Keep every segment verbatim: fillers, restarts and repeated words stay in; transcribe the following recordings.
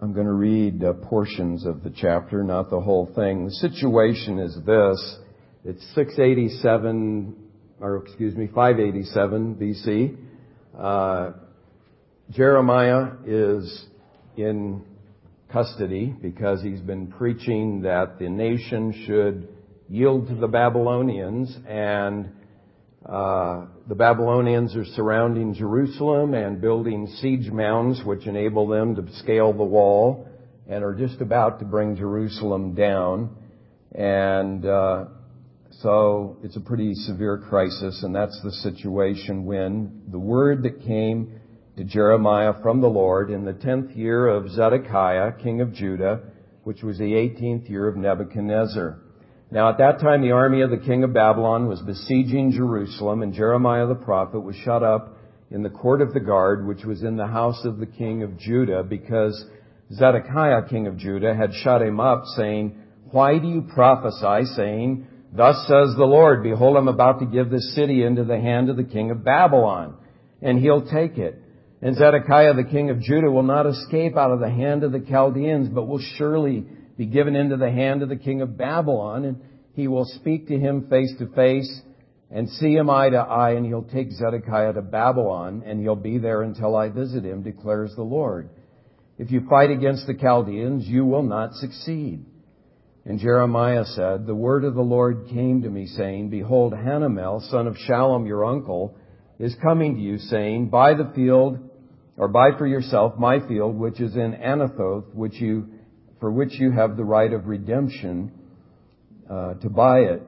I'm going to read uh, portions of the chapter, not the whole thing. The situation is this. It's six eighty-seven, or excuse me, five eighty-seven B C. Uh, Jeremiah is in custody because he's been preaching that the nation should yield to the Babylonians, and uh, the Babylonians are surrounding Jerusalem and building siege mounds which enable them to scale the wall and are just about to bring Jerusalem down. And uh, so it's a pretty severe crisis, and that's the situation when the word that came to Jeremiah from the Lord in the tenth year of Zedekiah, king of Judah, which was the eighteenth year of Nebuchadnezzar. Now at that time the army of the king of Babylon was besieging Jerusalem, and Jeremiah the prophet was shut up in the court of the guard, which was in the house of the king of Judah, because Zedekiah, king of Judah, had shut him up, saying, "Why do you prophesy, saying, Thus says the Lord, behold, I'm about to give this city into the hand of the king of Babylon, and he'll take it. And Zedekiah, the king of Judah, will not escape out of the hand of the Chaldeans, but will surely be given into the hand of the king of Babylon, and he will speak to him face to face and see him eye to eye, and he'll take Zedekiah to Babylon, and he'll be there until I visit him, declares the Lord. If you fight against the Chaldeans, you will not succeed." And Jeremiah said, "The word of the Lord came to me, saying, Behold, Hanamel, son of Shallum, your uncle, is coming to you, saying, Buy the field, or buy for yourself my field, which is in Anathoth, which you for which you have the right of redemption uh, to buy it."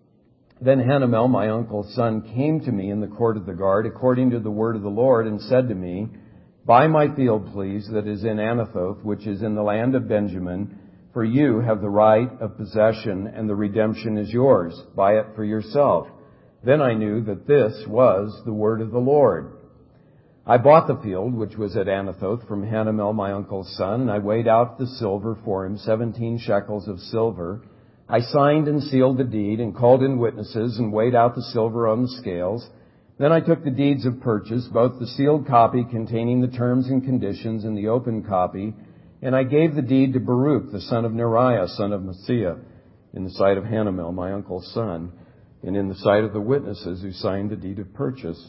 Then Hanamel, my uncle's son, came to me in the court of the guard, according to the word of the Lord, and said to me, "Buy my field, please, that is in Anathoth, which is in the land of Benjamin, for you have the right of possession, and the redemption is yours. Buy it for yourself." Then I knew that this was the word of the Lord. I bought the field, which was at Anathoth, from Hanamel, my uncle's son, and I weighed out the silver for him, seventeen shekels of silver. I signed and sealed the deed, and called in witnesses, and weighed out the silver on the scales. Then I took the deeds of purchase, both the sealed copy containing the terms and conditions, and the open copy, and I gave the deed to Baruch, the son of Neriah, son of Messiah, in the sight of Hanamel, my uncle's son, and in the sight of the witnesses who signed the deed of purchase,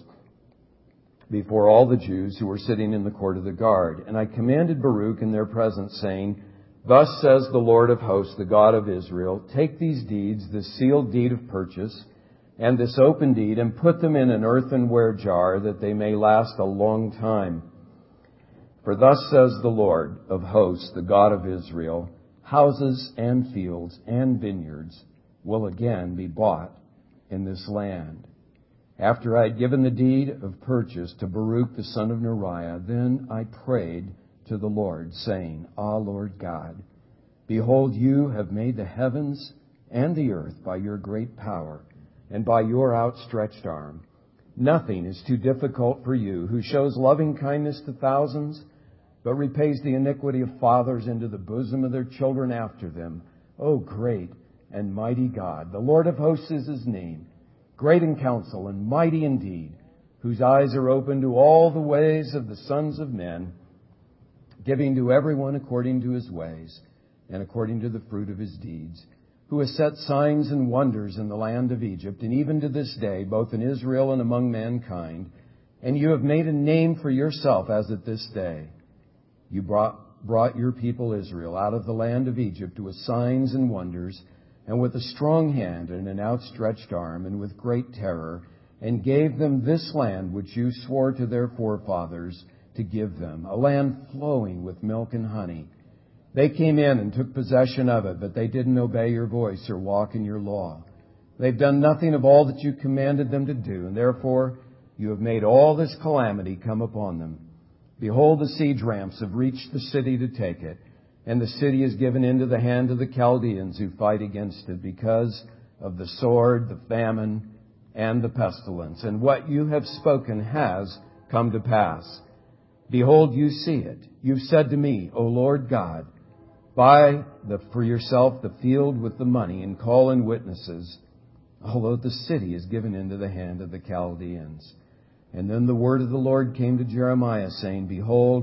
before all the Jews who were sitting in the court of the guard. And I commanded Baruch in their presence, saying, "Thus says the Lord of hosts, the God of Israel, take these deeds, this sealed deed of purchase, and this open deed, and put them in an earthenware jar, that they may last a long time. For thus says the Lord of hosts, the God of Israel, houses and fields and vineyards will again be bought in this land." After I had given the deed of purchase to Baruch the son of Neriah, then I prayed to the Lord, saying, "Ah, Lord God, behold, you have made the heavens and the earth by your great power and by your outstretched arm. Nothing is too difficult for you, who shows loving kindness to thousands, but repays the iniquity of fathers into the bosom of their children after them. O great and mighty God, the Lord of hosts is his name, great in counsel and mighty indeed, whose eyes are open to all the ways of the sons of men, giving to everyone according to his ways and according to the fruit of his deeds, who has set signs and wonders in the land of Egypt, and even to this day, both in Israel and among mankind. And you have made a name for yourself as at this day. You brought, brought your people Israel out of the land of Egypt with signs and wonders, and with a strong hand and an outstretched arm, and with great terror, and gave them this land which you swore to their forefathers to give them, a land flowing with milk and honey. They came in and took possession of it, but they didn't obey your voice or walk in your law. They've done nothing of all that you commanded them to do, and therefore you have made all this calamity come upon them. Behold, the siege ramps have reached the city to take it, and the city is given into the hand of the Chaldeans who fight against it because of the sword, the famine, and the pestilence. And what you have spoken has come to pass. Behold, you see it. You've said to me, O Lord God, buy the, for yourself the field with the money, and call in witnesses, although the city is given into the hand of the Chaldeans. And then the word of the Lord came to Jeremiah, saying, Behold,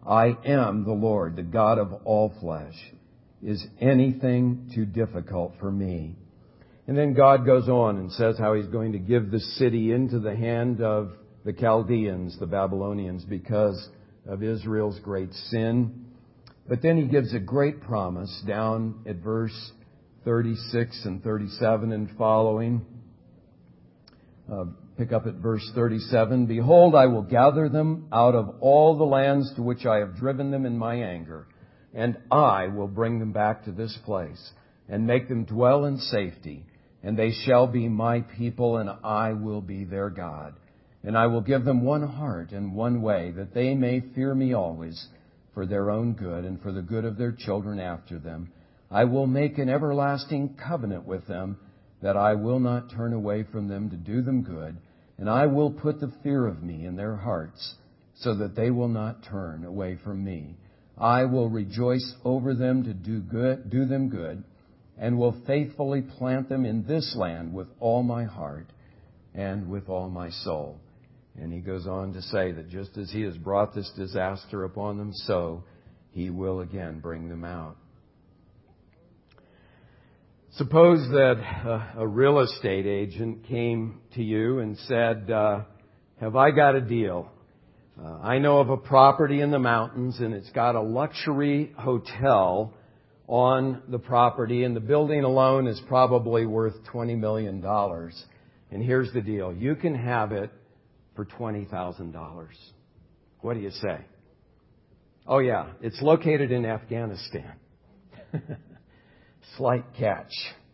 I am the Lord, the God of all flesh. Is anything too difficult for me? And then God goes on and says how He's going to give the city into the hand of the Chaldeans, the Babylonians, because of Israel's great sin. But then He gives a great promise down at verse thirty-six and thirty-seven and following. Uh, pick up at verse thirty-seven. Behold, I will gather them out of all the lands to which I have driven them in my anger, and I will bring them back to this place and make them dwell in safety. And they shall be my people, and I will be their God. And I will give them one heart and one way, that they may fear me always for their own good and for the good of their children after them. I will make an everlasting covenant with them, that I will not turn away from them to do them good. And I will put the fear of me in their hearts, so that they will not turn away from me. I will rejoice over them to do good, do them good, and will faithfully plant them in this land with all my heart and with all my soul. And He goes on to say that just as He has brought this disaster upon them, so He will again bring them out. Suppose that uh, a real estate agent came to you and said, uh, have I got a deal? Uh, I know of a property in the mountains, and it's got a luxury hotel on the property, and the building alone is probably worth twenty million dollars. And here's the deal. You can have it for twenty thousand dollars. What do you say? Oh yeah, it's located in Afghanistan. Slight catch.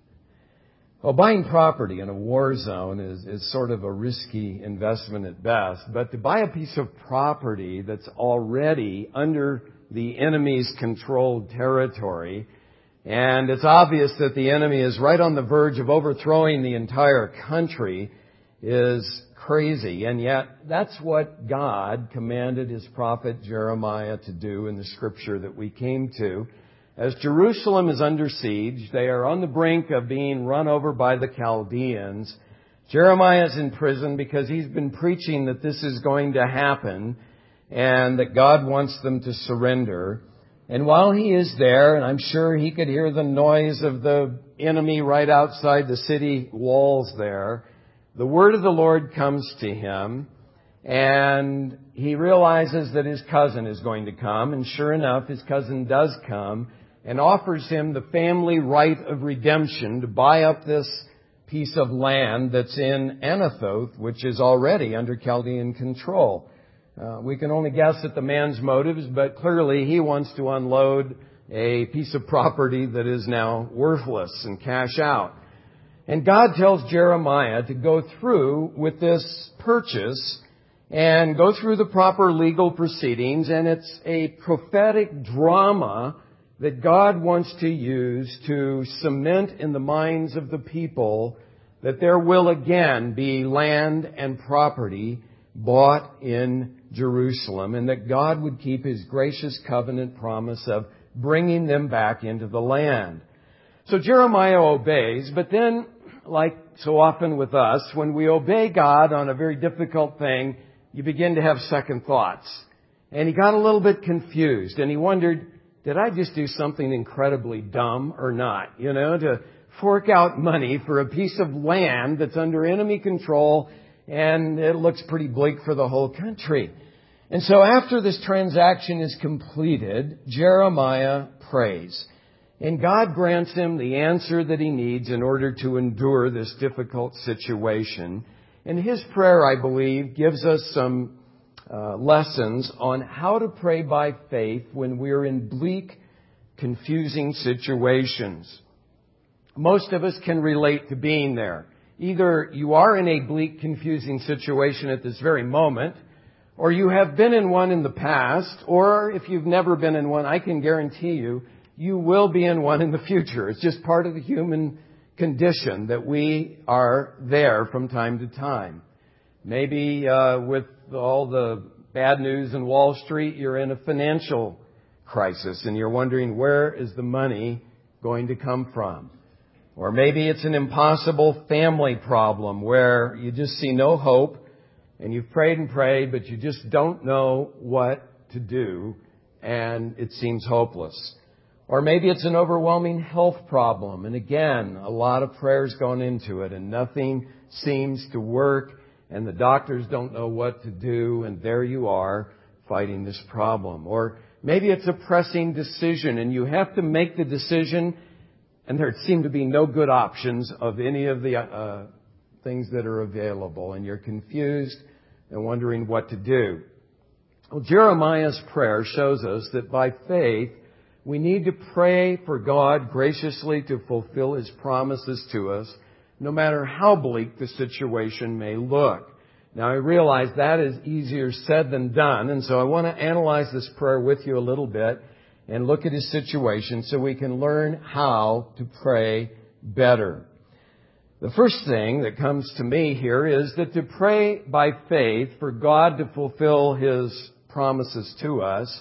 Well, buying property in a war zone is, is sort of a risky investment at best. But to buy a piece of property that's already under the enemy's controlled territory, and it's obvious that the enemy is right on the verge of overthrowing the entire country, is crazy. And yet, that's what God commanded His prophet Jeremiah to do in the scripture that we came to. As Jerusalem is under siege, they are on the brink of being run over by the Chaldeans. Jeremiah is in prison because he's been preaching that this is going to happen and that God wants them to surrender. And while he is there, and I'm sure he could hear the noise of the enemy right outside the city walls there, the word of the Lord comes to him, and he realizes that his cousin is going to come. And sure enough, his cousin does come and offers him the family right of redemption to buy up this piece of land that's in Anathoth, which is already under Chaldean control. Uh, we can only guess at the man's motives, but clearly he wants to unload a piece of property that is now worthless and cash out. And God tells Jeremiah to go through with this purchase and go through the proper legal proceedings. And it's a prophetic drama that God wants to use to cement in the minds of the people that there will again be land and property bought in Jerusalem, and that God would keep His gracious covenant promise of bringing them back into the land. So Jeremiah obeys, but then, like so often with us, when we obey God on a very difficult thing, you begin to have second thoughts. And he got a little bit confused, and he wondered, did I just do something incredibly dumb or not? You know, to fork out money for a piece of land that's under enemy control, and it looks pretty bleak for the whole country. And so after this transaction is completed, Jeremiah prays. And God grants him the answer that he needs in order to endure this difficult situation. And his prayer, I believe, gives us some uh, lessons on how to pray by faith when we're in bleak, confusing situations. Most of us can relate to being there. Either you are in a bleak, confusing situation at this very moment, or you have been in one in the past, or if you've never been in one, I can guarantee you, you will be in one in the future. It's just part of the human condition that we are there from time to time. Maybe uh, with all the bad news in Wall Street, you're in a financial crisis and you're wondering, where is the money going to come from? Or maybe it's an impossible family problem where you just see no hope and you've prayed and prayed, but you just don't know what to do and it seems hopeless. Or maybe it's an overwhelming health problem, and again, a lot of prayers gone into it, and nothing seems to work, and the doctors don't know what to do, and there you are fighting this problem. Or maybe it's a pressing decision, and you have to make the decision, and there seem to be no good options of any of the uh, things that are available, and you're confused and wondering what to do. Well, Jeremiah's prayer shows us that by faith, we need to pray for God graciously to fulfill His promises to us, no matter how bleak the situation may look. Now, I realize that is easier said than done, and so I want to analyze this prayer with you a little bit and look at his situation so we can learn how to pray better. The first thing that comes to me here is that to pray by faith for God to fulfill His promises to us,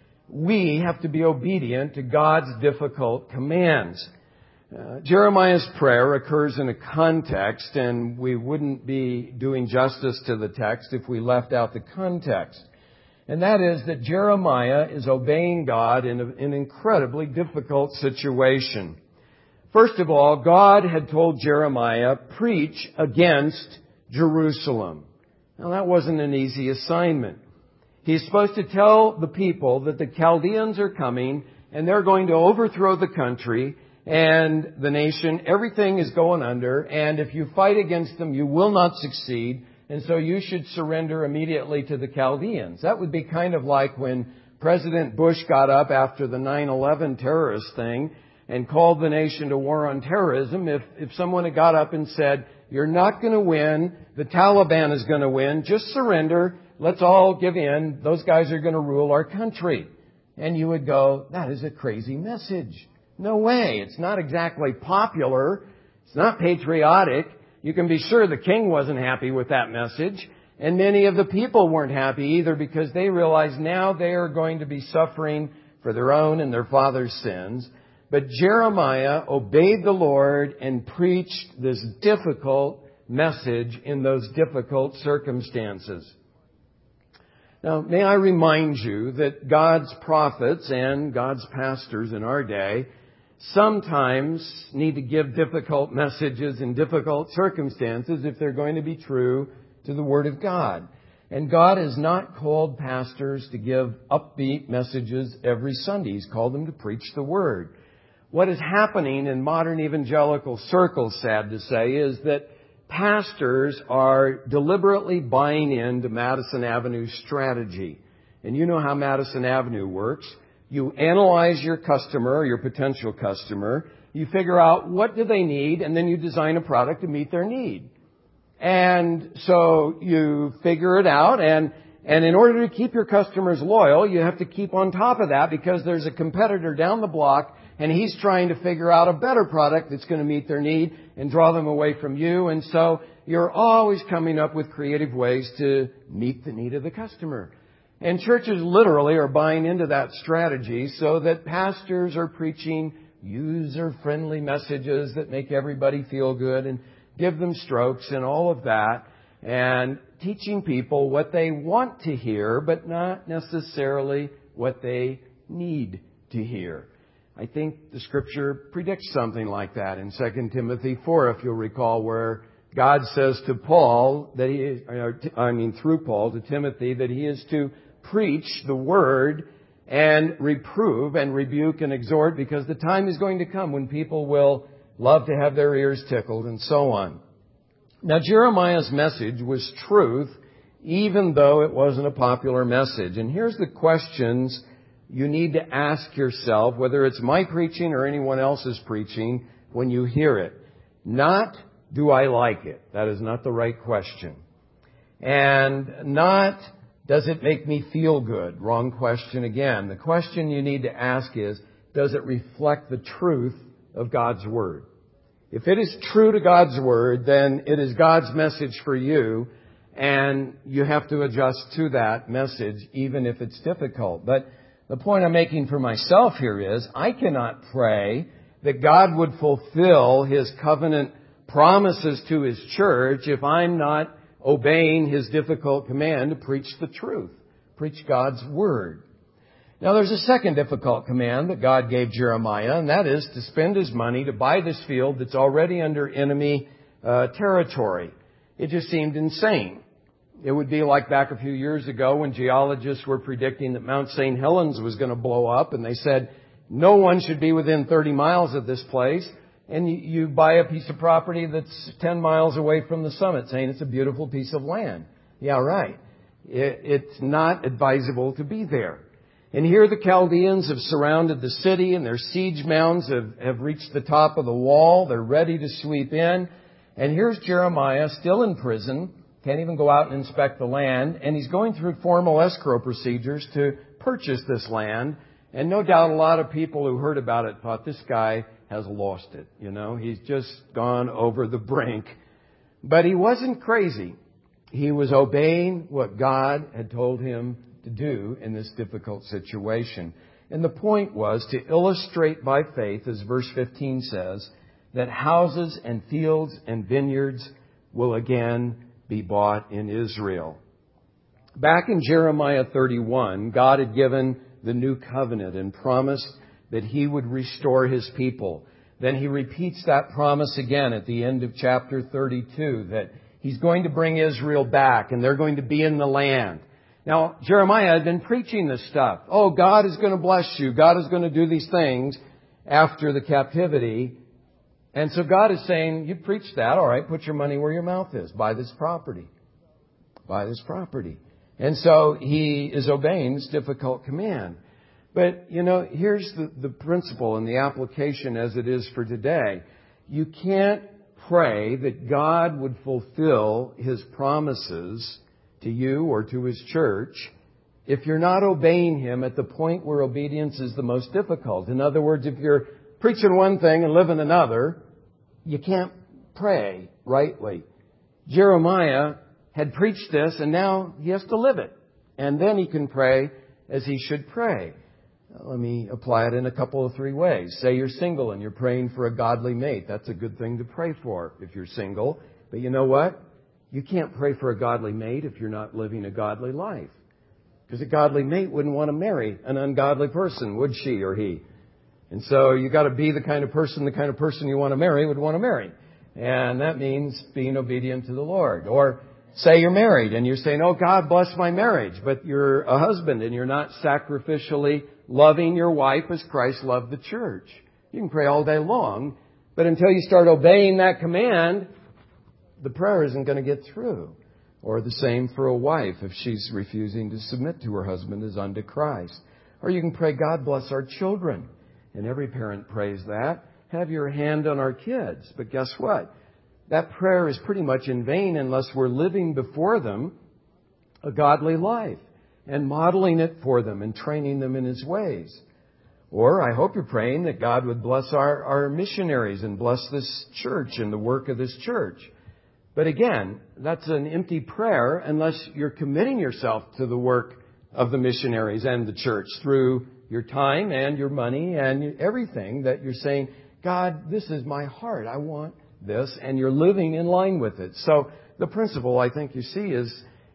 we have to be obedient to God's difficult commands. Uh, Jeremiah's prayer occurs in a context, and we wouldn't be doing justice to the text if we left out the context. And that is that Jeremiah is obeying God in a, an incredibly difficult situation. First of all, God had told Jeremiah, preach against Jerusalem. Now, that wasn't an easy assignment. He's supposed to tell the people that the Chaldeans are coming and they're going to overthrow the country and the nation. Everything is going under, and if you fight against them, you will not succeed, and so you should surrender immediately to the Chaldeans. That would be kind of like when President Bush got up after the nine eleven terrorist thing and called the nation to war on terrorism. If, if someone had got up and said, you're not going to win, the Taliban is going to win, just surrender, let's all give in, those guys are going to rule our country. And you would go, that is a crazy message. No way. It's not exactly popular. It's not patriotic. You can be sure the king wasn't happy with that message. And many of the people weren't happy either, because they realized now they are going to be suffering for their own and their father's sins. But Jeremiah obeyed the Lord and preached this difficult message in those difficult circumstances. Now, may I remind you that God's prophets and God's pastors in our day sometimes need to give difficult messages in difficult circumstances if they're going to be true to the Word of God. And God has not called pastors to give upbeat messages every Sunday. He's called them to preach the Word. What is happening in modern evangelical circles, sad to say, is that pastors are deliberately buying into Madison Avenue's strategy. And you know how Madison Avenue works. You analyze your customer, or your potential customer. You figure out what do they need, and then you design a product to meet their need. And so you figure it out, and, and in order to keep your customers loyal, you have to keep on top of that, because there's a competitor down the block, and he's trying to figure out a better product that's going to meet their need and draw them away from you. And so you're always coming up with creative ways to meet the need of the customer. And churches literally are buying into that strategy, so that pastors are preaching user-friendly messages that make everybody feel good and give them strokes and all of that, and teaching people what they want to hear, but not necessarily what they need to hear. I think the Scripture predicts something like that in Second Timothy four, if you'll recall, where God says to Paul, that he, I mean through Paul to Timothy, that he is to preach the Word and reprove and rebuke and exhort, because the time is going to come when people will love to have their ears tickled and so on. Now, Jeremiah's message was truth, even though it wasn't a popular message. And here's the questions you need to ask yourself, whether it's my preaching or anyone else's preaching, when you hear it. Not, do I like it? That is not the right question. And not, does it make me feel good? Wrong question again. The question you need to ask is, does it reflect the truth of God's Word? If it is true to God's Word, then it is God's message for you, and you have to adjust to that message, even if it's difficult. But the point I'm making for myself here is, I cannot pray that God would fulfill His covenant promises to His church if I'm not obeying His difficult command to preach the truth, preach God's Word. Now there's a second difficult command that God gave Jeremiah, and that is to spend his money to buy this field that's already under enemy uh, territory. It just seemed insane. It would be like back a few years ago when geologists were predicting that Mount Saint Helens was going to blow up, and they said no one should be within thirty miles of this place. And you, you buy a piece of property that's ten miles away from the summit, saying it's a beautiful piece of land. Yeah, right. It, it's not advisable to be there. And here the Chaldeans have surrounded the city, and their siege mounds have, have reached the top of the wall. They're ready to sweep in. And here's Jeremiah still in prison, can't even go out and inspect the land, and he's going through formal escrow procedures to purchase this land. And no doubt a lot of people who heard about it thought, this guy has lost it. You know, he's just gone over the brink. But he wasn't crazy. He was obeying what God had told him to do in this difficult situation. And the point was to illustrate by faith, as verse fifteen says, that houses and fields and vineyards will again be bought in Israel. Back in Jeremiah thirty-one, God had given the new covenant and promised that He would restore His people. Then He repeats that promise again at the end of chapter thirty-two, that He's going to bring Israel back and they're going to be in the land. Now, Jeremiah had been preaching this stuff. Oh, God is going to bless you. God is going to do these things after the captivity. And so God is saying, you preached that. All right, put your money where your mouth is. Buy this property. Buy this property. And so he is obeying this difficult command. But, you know, here's the, the principle and the application as it is for today. You can't pray that God would fulfill His promises to you or to His church if you're not obeying Him at the point where obedience is the most difficult. In other words, if you're preaching one thing and living another, you can't pray rightly. Jeremiah had preached this, and now he has to live it. And then he can pray as he should pray. Let me apply it in a couple of three ways. Say you're single and you're praying for a godly mate. That's a good thing to pray for if you're single. But you know what? You can't pray for a godly mate if you're not living a godly life. Because a godly mate wouldn't want to marry an ungodly person, would she or he? And so you got to be the kind of person, the kind of person you want to marry would want to marry. And that means being obedient to the Lord. Or say you're married and you're saying, oh, God bless my marriage. But you're a husband and you're not sacrificially loving your wife as Christ loved the church. You can pray all day long, but until you start obeying that command, the prayer isn't going to get through. Or the same for a wife if she's refusing to submit to her husband as unto Christ. Or you can pray, God bless our children. And every parent prays that. Have your hand on our kids. But guess what? That prayer is pretty much in vain unless we're living before them a godly life and modeling it for them and training them in His ways. Or I hope you're praying that God would bless our, our missionaries and bless this church and the work of this church. But again, that's an empty prayer unless you're committing yourself to the work of the missionaries and the church through your time and your money and everything that you're saying, God, this is my heart. I want this. And you're living in line with it. So the principle I think you see is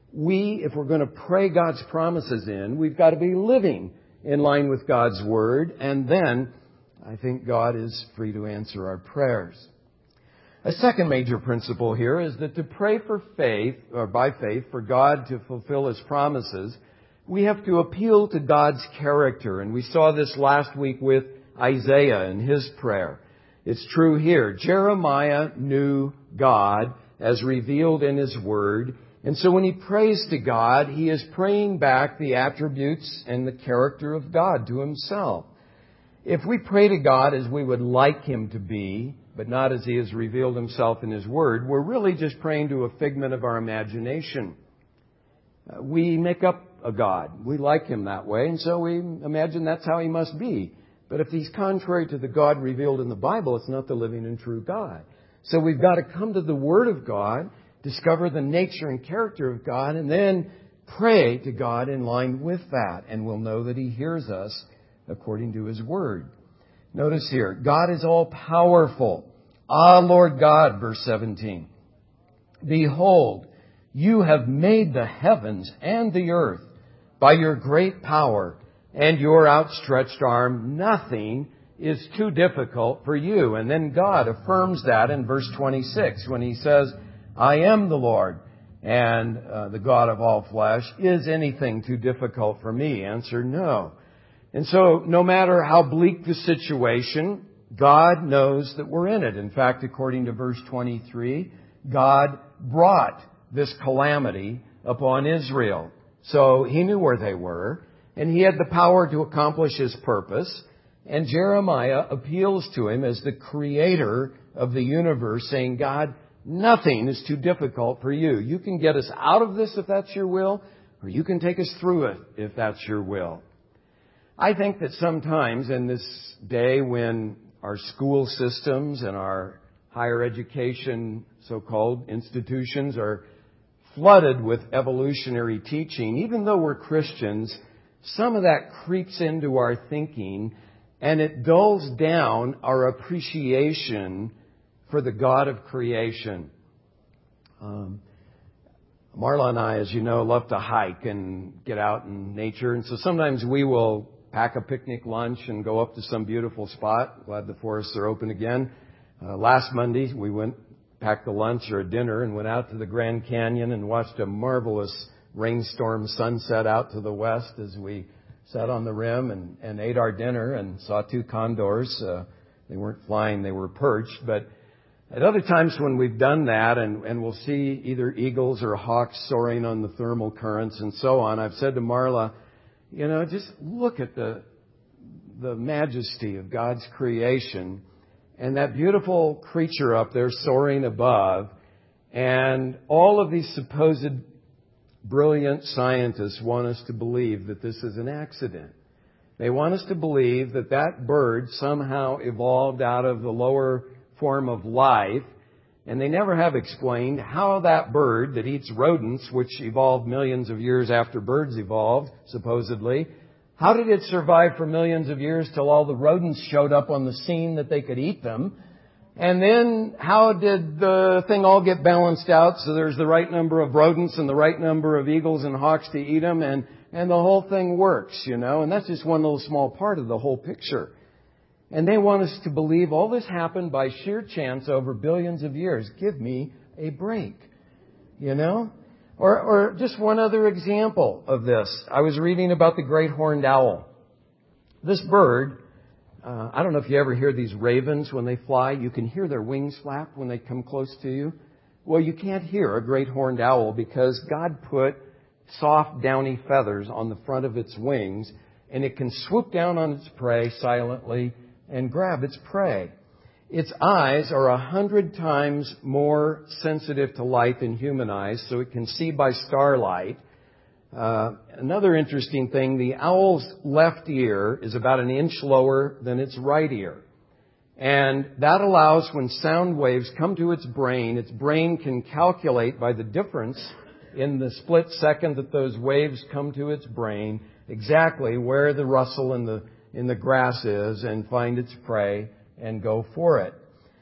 we, if we're going to pray God's promises in, we've got to be living in line with God's Word. And then I think God is free to answer our prayers. A second major principle here is that to pray for faith, or by faith, for God to fulfill His promises, we have to appeal to God's character. And we saw this last week with Isaiah and his prayer. It's true here. Jeremiah knew God as revealed in His Word. And so when he prays to God, he is praying back the attributes and the character of God to himself. If we pray to God as we would like Him to be, but not as He has revealed Himself in His Word, we're really just praying to a figment of our imagination. Uh, we make up a God. We like Him that way, and so we imagine that's how He must be. But if He's contrary to the God revealed in the Bible, it's not the living and true God. So we've got to come to the Word of God, discover the nature and character of God, and then pray to God in line with that. And we'll know that He hears us according to His Word. Notice here, God is all-powerful. Ah, Lord God, verse seventeen. Behold, you have made the heavens and the earth by your great power. and your outstretched arm. Nothing is too difficult for you. And then God affirms that in verse twenty-six when He says, I am the Lord and uh, the God of all flesh. Is anything too difficult for me? Answer, no. And so no matter how bleak the situation, God knows that we're in it. In fact, according to verse twenty-three, God brought this calamity upon Israel. So He knew where they were, and He had the power to accomplish His purpose. And Jeremiah appeals to Him as the creator of the universe, saying, God, nothing is too difficult for you. You can get us out of this if that's your will, or you can take us through it if that's your will. I think that sometimes in this day when our school systems and our higher education so-called institutions are flooded with evolutionary teaching, even though we're Christians, some of that creeps into our thinking and it dulls down our appreciation for the God of creation. Um, Marla and I, as you know, love to hike and get out in nature. And so sometimes we will pack a picnic lunch and go up to some beautiful spot. Glad the forests are open again. Uh, last Monday, we went, packed a lunch or a dinner and went out to the Grand Canyon and watched a marvelous rainstorm sunset out to the west as we sat on the rim and, and ate our dinner and saw two condors. Uh, they weren't flying, they were perched. But at other times when we've done that and, and we'll see either eagles or hawks soaring on the thermal currents and so on, I've said to Marla, you know, just look at the the majesty of God's creation and that beautiful creature up there soaring above, and all of these supposed brilliant scientists want us to believe that this is an accident. They want us to believe that that bird somehow evolved out of the lower form of life, and they never have explained how that bird that eats rodents, which evolved millions of years after birds evolved, supposedly, how did it survive for millions of years till all the rodents showed up on the scene that they could eat them? And then how did the thing all get balanced out so there's the right number of rodents and the right number of eagles and hawks to eat them, and, and the whole thing works, you know? And that's just one little small part of the whole picture. And they want us to believe all this happened by sheer chance over billions of years. Give me a break, you know? Or, or just one other example of this. I was reading about the great horned owl. This bird, uh, I don't know if you ever hear these ravens when they fly. You can hear their wings flap when they come close to you. Well, you can't hear a great horned owl because God put soft, downy feathers on the front of its wings, and it can swoop down on its prey silently and grab its prey. Its eyes are a hundred times more sensitive to light than human eyes, so it can see by starlight. Uh, another interesting thing, the owl's left ear is about an inch lower than its right ear. And that allows when sound waves come to its brain, its brain can calculate by the difference in the split second that those waves come to its brain exactly where the rustle in the in the grass is and find its prey and go for it.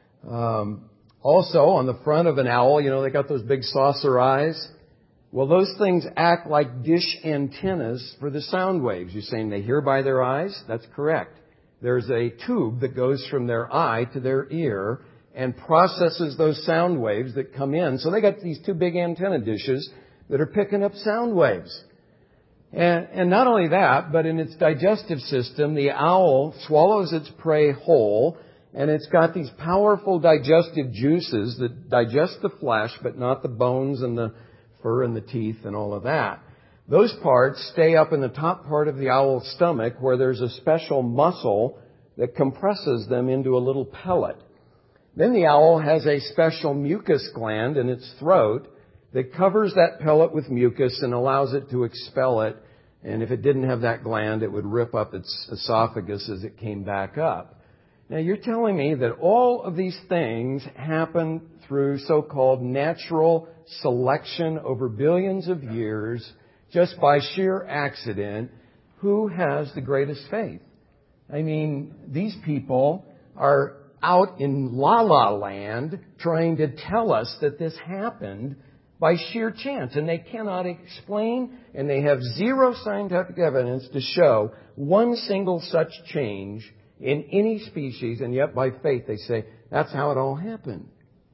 Um, also, on the front of an owl, you know, they got those big saucer eyes. Well, those things act like dish antennas for the sound waves. You're saying they hear by their eyes? That's correct. There's a tube that goes from their eye to their ear and processes those sound waves that come in. So they got these two big antenna dishes that are picking up sound waves. And, and not only that, but in its digestive system, the owl swallows its prey whole, and it's got these powerful digestive juices that digest the flesh, but not the bones and the fur and the teeth and all of that. Those parts stay up in the top part of the owl's stomach, where there's a special muscle that compresses them into a little pellet. Then the owl has a special mucus gland in its throat that covers that pellet with mucus and allows it to expel it. And if it didn't have that gland, it would rip up its esophagus as it came back up. Now, you're telling me that all of these things happen through so-called natural selection over billions of years just by sheer accident. Who has the greatest faith? I mean, these people are out in la-la land trying to tell us that this happened by sheer chance. And they cannot explain, and they have zero scientific evidence to show one single such change in any species, and yet by faith they say, that's how it all happened.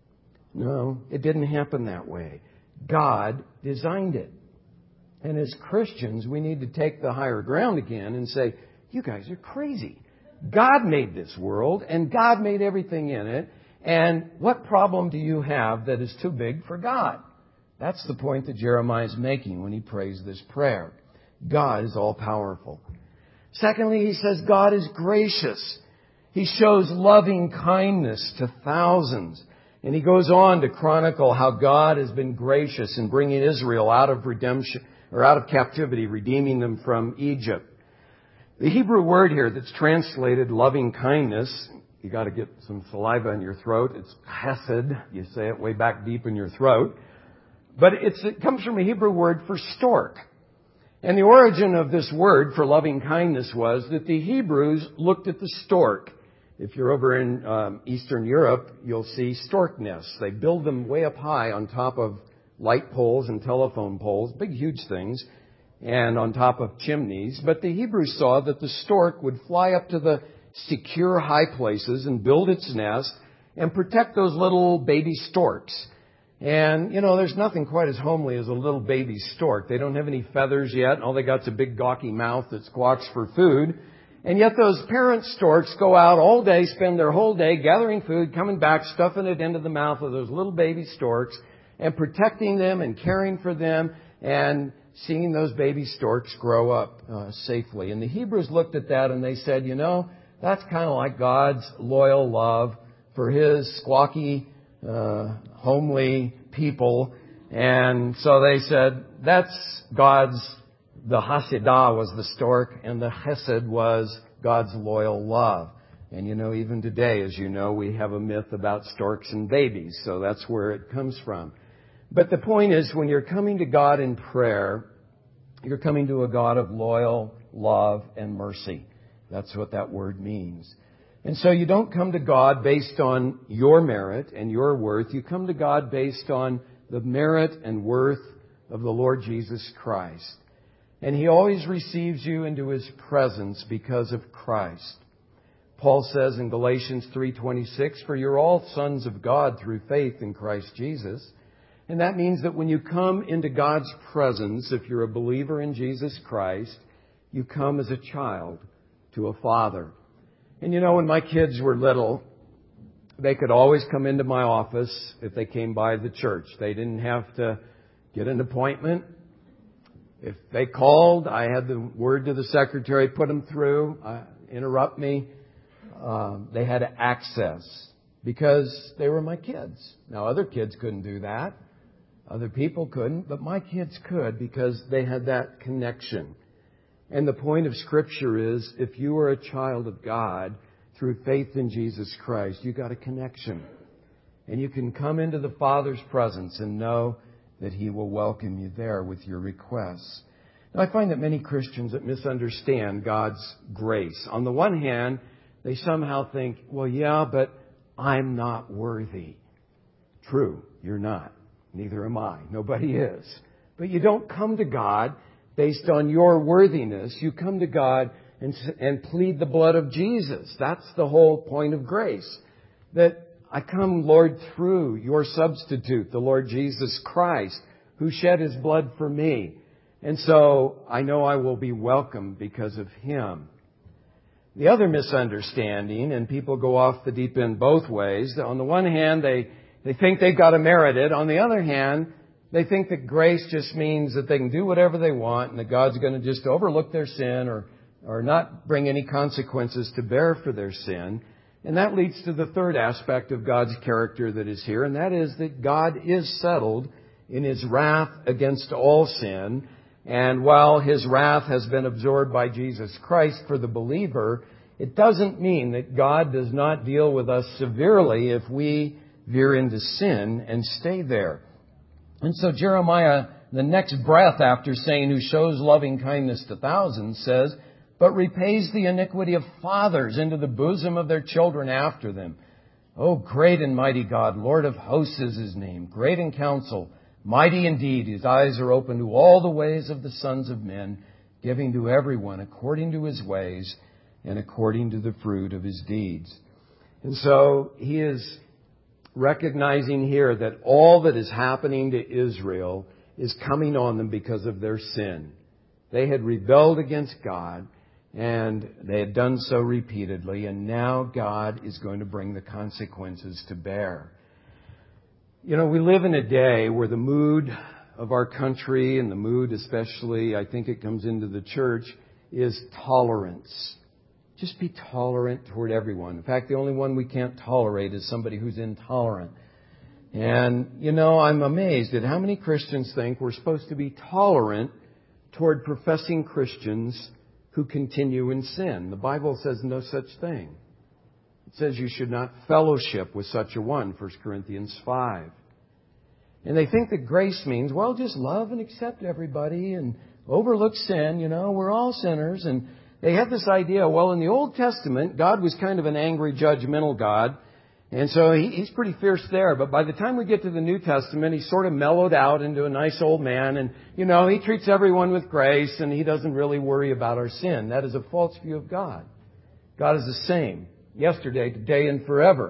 No, it didn't happen that way. God designed it. And as Christians, we need to take the higher ground again and say, you guys are crazy. God made this world, and God made everything in it. And what problem do you have that is too big for God? That's the point that Jeremiah is making when he prays this prayer. God is all-powerful. Secondly, he says God is gracious. He shows loving kindness to thousands. And he goes on to chronicle how God has been gracious in bringing Israel out of redemption, or out of captivity, redeeming them from Egypt. The Hebrew word here that's translated loving kindness, you got to get some saliva in your throat. It's chesed. You say it way back deep in your throat. But it's, it comes from a Hebrew word for stork. And the origin of this word for loving kindness was that the Hebrews looked at the stork. If you're over in um, Eastern Europe, you'll see stork nests. They build them way up high on top of light poles and telephone poles, big, huge things, and on top of chimneys. But the Hebrews saw that the stork would fly up to the secure high places and build its nest and protect those little baby storks. And, you know, there's nothing quite as homely as a little baby stork. They don't have any feathers yet, and all they got's a big gawky mouth that squawks for food. And yet those parent storks go out all day, spend their whole day gathering food, coming back, stuffing it into the mouth of those little baby storks, and protecting them and caring for them and seeing those baby storks grow up uh, safely. And the Hebrews looked at that and they said, you know, that's kind of like God's loyal love for His squawky, uh, homely people. And so they said, that's God's, the Hasidah was the stork and the Chesed was God's loyal love. And you know, even today, as you know, we have a myth about storks and babies. So that's where it comes from. But the point is, when you're coming to God in prayer, you're coming to a God of loyal love and mercy. That's what that word means. And so you don't come to God based on your merit and your worth. You come to God based on the merit and worth of the Lord Jesus Christ. And He always receives you into His presence because of Christ. Paul says in Galatians three twenty-six, for you're all sons of God through faith in Christ Jesus. And that means that when you come into God's presence, if you're a believer in Jesus Christ, you come as a child to a father. And you know, when my kids were little, they could always come into my office if they came by the church. They didn't have to get an appointment. If they called, I had the word to the secretary, put them through, uh, interrupt me. Uh, they had access because they were my kids. Now, other kids couldn't do that. Other people couldn't, but my kids could because they had that connection. And the point of Scripture is, if you are a child of God through faith in Jesus Christ, you got a connection. And you can come into the Father's presence and know that He will welcome you there with your requests. Now, I find that many Christians that misunderstand God's grace. On the one hand, they somehow think, well, yeah, but I'm not worthy. True, you're not. Neither am I. Nobody is. But you don't come to God based on your worthiness. You come to God and, and plead the blood of Jesus. That's the whole point of grace. That I come, Lord, through your substitute, the Lord Jesus Christ, who shed His blood for me. And so I know I will be welcomed because of Him. The other misunderstanding, and people go off the deep end both ways. On the one hand, they They think they've got to merit it. On the other hand, they think that grace just means that they can do whatever they want and that God's going to just overlook their sin or, or not bring any consequences to bear for their sin. And that leads to the third aspect of God's character that is here, and that is that God is settled in His wrath against all sin. And while His wrath has been absorbed by Jesus Christ for the believer, it doesn't mean that God does not deal with us severely if we veer into sin and stay there. And so Jeremiah, the next breath after saying, who shows loving kindness to thousands, says, but repays the iniquity of fathers into the bosom of their children after them. Oh, great and mighty God, Lord of hosts is His name, great in counsel, Mighty indeed, His eyes are open to all the ways of the sons of men, giving to everyone according to his ways and according to the fruit of his deeds. And so He is recognizing here that all that is happening to Israel is coming on them because of their sin. They had rebelled against God, and they had done so repeatedly, and now God is going to bring the consequences to bear. You know, we live in a day where the mood of our country, and the mood especially, I think it comes into the church, is tolerance. Just be tolerant toward everyone. In fact, the only one we can't tolerate is somebody who's intolerant. And, you know, I'm amazed at how many Christians think we're supposed to be tolerant toward professing Christians who continue in sin. The Bible says no such thing. It says you should not fellowship with such a one, First Corinthians five. And they think that grace means, well, just love and accept everybody and overlook sin. You know, we're all sinners. And they have this idea, well, in the Old Testament, God was kind of an angry, judgmental God. And so he, he's pretty fierce there. But by the time we get to the New Testament, he's sort of mellowed out into a nice old man. And, you know, he treats everyone with grace and he doesn't really worry about our sin. That is a false view of God. God is the same yesterday, today, and forever.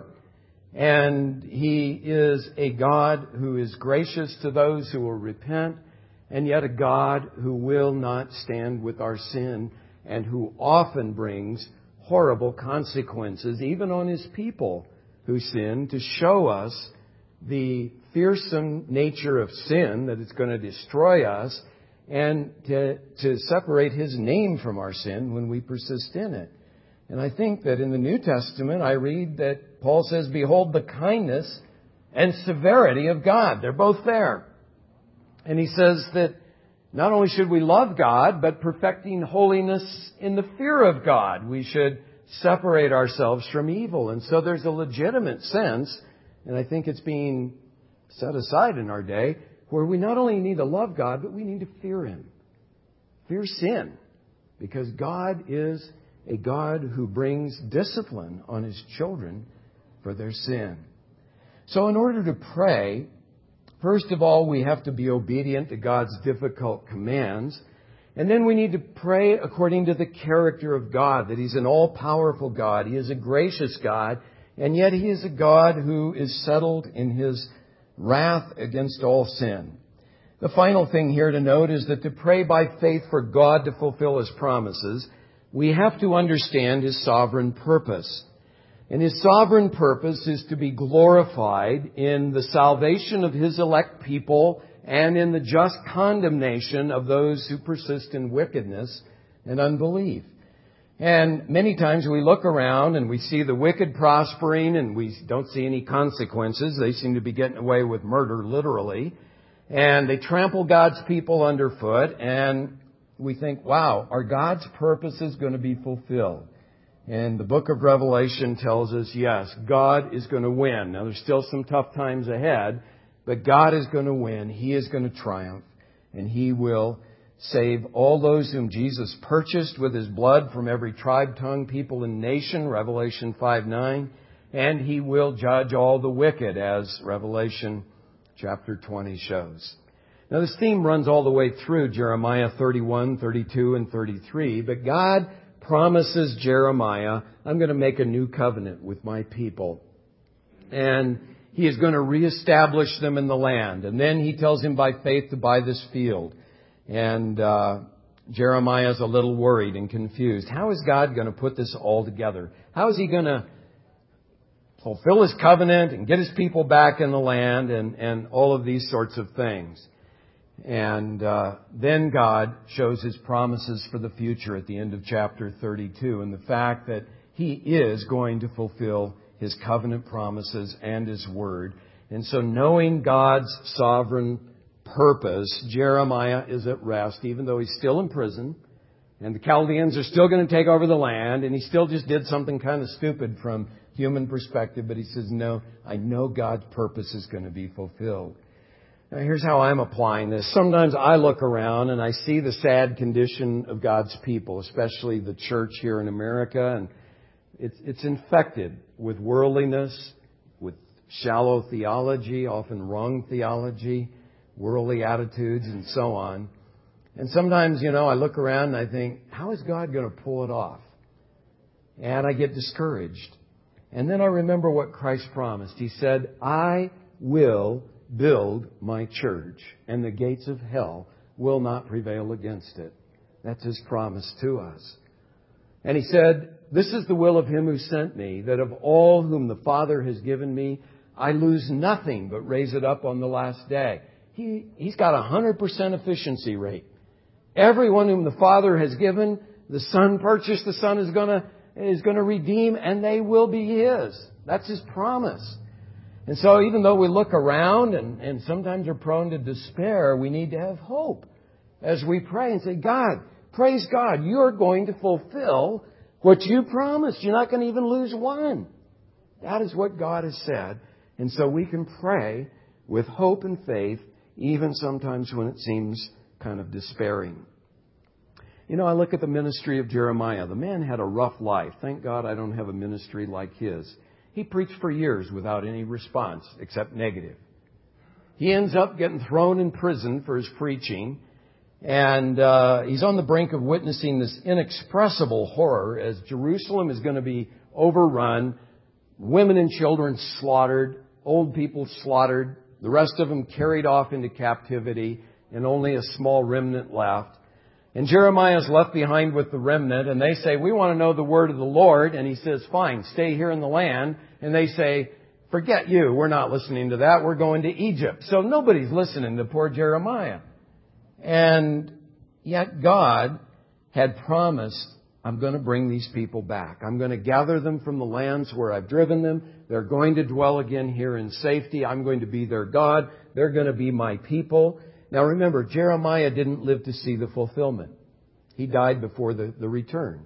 And He is a God who is gracious to those who will repent, and yet a God who will not stand with our sin and who often brings horrible consequences, even on His people who sin, to show us the fearsome nature of sin, that it's going to destroy us, and to, to separate His name from our sin when we persist in it. And I think that in the New Testament, I read that Paul says, behold the kindness and severity of God. They're both there. And he says that not only should we love God, but perfecting holiness in the fear of God, we should separate ourselves from evil. And so there's a legitimate sense, and I think it's being set aside in our day, where we not only need to love God, but we need to fear Him. Fear sin. Because God is a God who brings discipline on His children for their sin. So in order to pray, first of all, we have to be obedient to God's difficult commands. And then we need to pray according to the character of God, that He's an all-powerful God. He is a gracious God, and yet He is a God who is settled in His wrath against all sin. The final thing here to note is that to pray by faith for God to fulfill His promises, we have to understand His sovereign purpose. And His sovereign purpose is to be glorified in the salvation of His elect people and in the just condemnation of those who persist in wickedness and unbelief. And many times we look around and we see the wicked prospering and we don't see any consequences. They seem to be getting away with murder, literally. And they trample God's people underfoot, and we think, wow, are God's purposes going to be fulfilled? And the book of Revelation tells us, yes, God is going to win. Now, there's still some tough times ahead, but God is going to win. He is going to triumph, and He will save all those whom Jesus purchased with His blood from every tribe, tongue, people, and nation, Revelation five nine. And He will judge all the wicked, as Revelation chapter twenty shows. Now, this theme runs all the way through Jeremiah thirty-one, thirty-two, and thirty-three. But God promises Jeremiah, I'm going to make a new covenant with my people. And He is going to reestablish them in the land. And then He tells him by faith to buy this field. And uh, Jeremiah is a little worried and confused. How is God going to put this all together? How is He going to fulfill His covenant and get His people back in the land and, and all of these sorts of things? And uh, then God shows His promises for the future at the end of chapter thirty-two, and the fact that He is going to fulfill His covenant promises and His word. And so knowing God's sovereign purpose, Jeremiah is at rest, even though he's still in prison, and the Chaldeans are still going to take over the land, and he still just did something kind of stupid from human perspective, but he says, no, I know God's purpose is going to be fulfilled. Now, here's how I'm applying this. Sometimes I look around and I see the sad condition of God's people, especially the church here in America, and it's, it's infected with worldliness, with shallow theology, often wrong theology, worldly attitudes and so on. And sometimes, you know, I look around and I think, how is God going to pull it off? And I get discouraged. And then I remember what Christ promised. He said, I will build my church, and the gates of hell will not prevail against it. That's His promise to us. And He said, this is the will of Him who sent me, that of all whom the Father has given me, I lose nothing but raise it up on the last day. He, he's got a one hundred percent efficiency rate. Everyone whom the Father has given, the Son purchased, the Son is going to is going to redeem, and they will be His. That's His promise. And so even though we look around and, and sometimes are prone to despair, we need to have hope as we pray and say, God, praise God, you're going to fulfill what you promised. You're not going to even lose one. That is what God has said. And so we can pray with hope and faith, even sometimes when it seems kind of despairing. You know, I look at the ministry of Jeremiah. The man had a rough life. Thank God I don't have a ministry like his. He preached for years without any response except negative. He ends up getting thrown in prison for his preaching. And uh, he's on the brink of witnessing this inexpressible horror as Jerusalem is going to be overrun, women and children slaughtered, old people slaughtered, the rest of them carried off into captivity, and only a small remnant left. And Jeremiah is left behind with the remnant, and they say, we want to know the word of the Lord. And he says, fine, stay here in the land. And they say, forget you, we're not listening to that, we're going to Egypt. So nobody's listening to poor Jeremiah. And yet God had promised, I'm going to bring these people back. I'm going to gather them from the lands where I've driven them. They're going to dwell again here in safety. I'm going to be their God. They're going to be my people. Now remember, Jeremiah didn't live to see the fulfillment. He died before the, the return.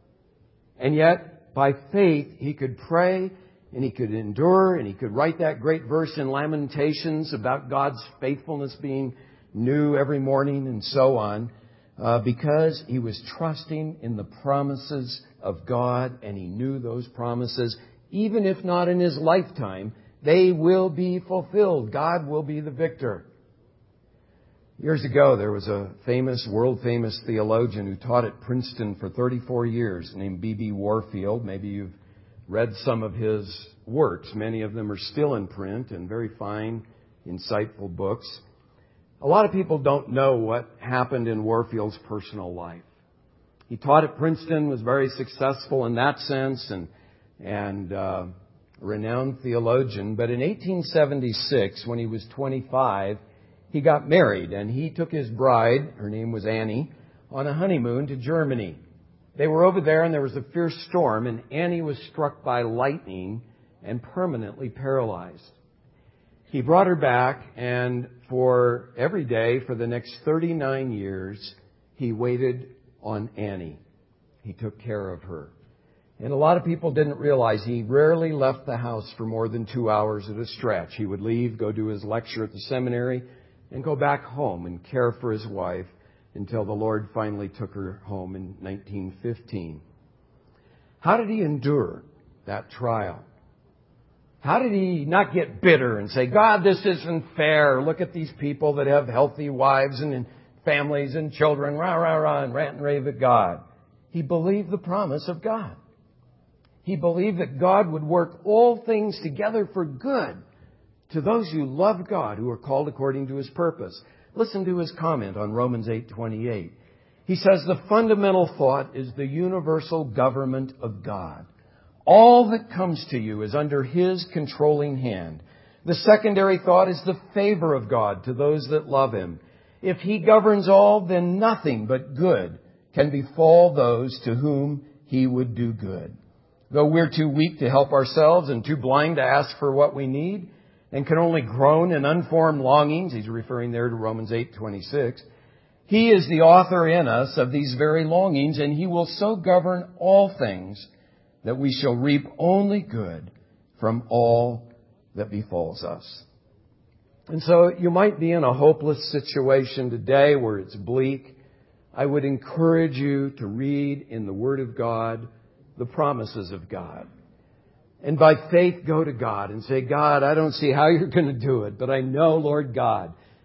And yet, by faith, he could pray and he could endure and he could write that great verse in Lamentations about God's faithfulness being new every morning and so on, uh, because he was trusting in the promises of God, and he knew those promises, even if not in his lifetime, they will be fulfilled. God will be the victor. Years ago, there was a famous, world-famous theologian who taught at Princeton for thirty-four years named B B Warfield. Maybe you've read some of his works. Many of them are still in print and very fine, insightful books. A lot of people don't know what happened in Warfield's personal life. He taught at Princeton, was very successful in that sense, and and uh, a renowned theologian. But in eighteen seventy-six, when he was twenty-five, he got married, and he took his bride, her name was Annie, on a honeymoon to Germany. They were over there, and there was a fierce storm, and Annie was struck by lightning and permanently paralyzed. He brought her back, and for every day for the next thirty-nine years, he waited on Annie. He took care of her. And a lot of people didn't realize he rarely left the house for more than two hours at a stretch. He would leave, go do his lecture at the seminary, and go back home and care for his wife until the Lord finally took her home in nineteen fifteen. How did he endure that trial? How did he not get bitter and say, God, this isn't fair. Look at these people that have healthy wives and families and children, rah, rah, rah, and rant and rave at God. He believed the promise of God. He believed that God would work all things together for good to those who love God, who are called according to His purpose. Listen to his comment on Romans eight twenty-eight. He says, the fundamental thought is the universal government of God. All that comes to you is under His controlling hand. The secondary thought is the favor of God to those that love Him. If He governs all, then nothing but good can befall those to whom He would do good. Though we're too weak to help ourselves and too blind to ask for what we need, and can only groan in unformed longings, he's referring there to Romans eight twenty-six, He is the author in us of these very longings, and He will so govern all things that we shall reap only good from all that befalls us. And so you might be in a hopeless situation today where it's bleak. I would encourage you to read in the Word of God the promises of God. And by faith go to God and say, God, I don't see how you're going to do it, but I know, Lord God,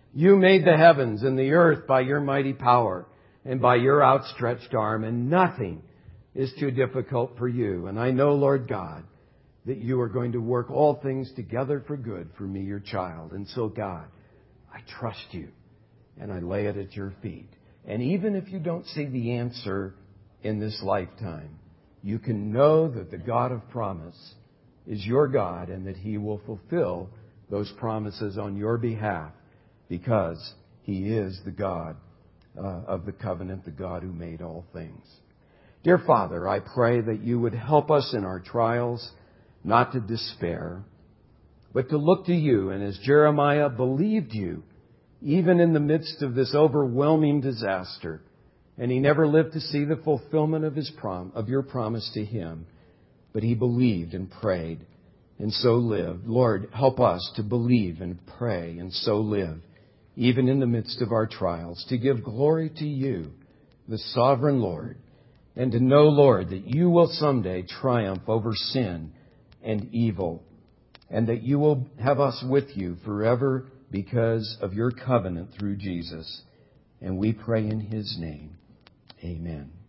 You made the heavens and the earth by your mighty power and by your outstretched arm, and nothing is too difficult for you. And I know, Lord God, that you are going to work all things together for good for me, your child. And so, God, I trust you and I lay it at your feet. And even if you don't see the answer in this lifetime, you can know that the God of promise is your God and that He will fulfill those promises on your behalf because He is the God uh, of the covenant, the God who made all things. Dear Father, I pray that you would help us in our trials not to despair, but to look to you. And as Jeremiah believed you, even in the midst of this overwhelming disaster, and he never lived to see the fulfillment of his prom- of your promise to him, but he believed and prayed and so lived. Lord, help us to believe and pray and so live, even in the midst of our trials, to give glory to you, the sovereign Lord, and to know, Lord, that you will someday triumph over sin and evil, and that you will have us with you forever because of your covenant through Jesus. And we pray in His name. Amen.